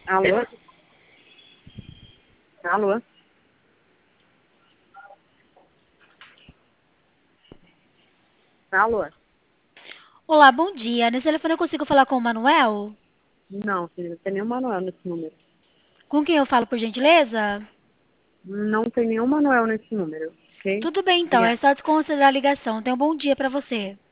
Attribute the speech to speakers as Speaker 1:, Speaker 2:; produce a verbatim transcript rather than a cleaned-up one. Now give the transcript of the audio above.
Speaker 1: Alô? Alô? Alô?
Speaker 2: Olá, bom dia. Nesse telefone eu consigo falar com o Manuel?
Speaker 1: Não, filho, não tem nenhum Manuel nesse número.
Speaker 2: Com quem eu falo, por gentileza?
Speaker 1: Não tem nenhum Manuel nesse número, ok?
Speaker 2: Tudo bem, então. É
Speaker 1: Obrigada.
Speaker 2: só desconsiderar a ligação. Tenha um bom dia para você.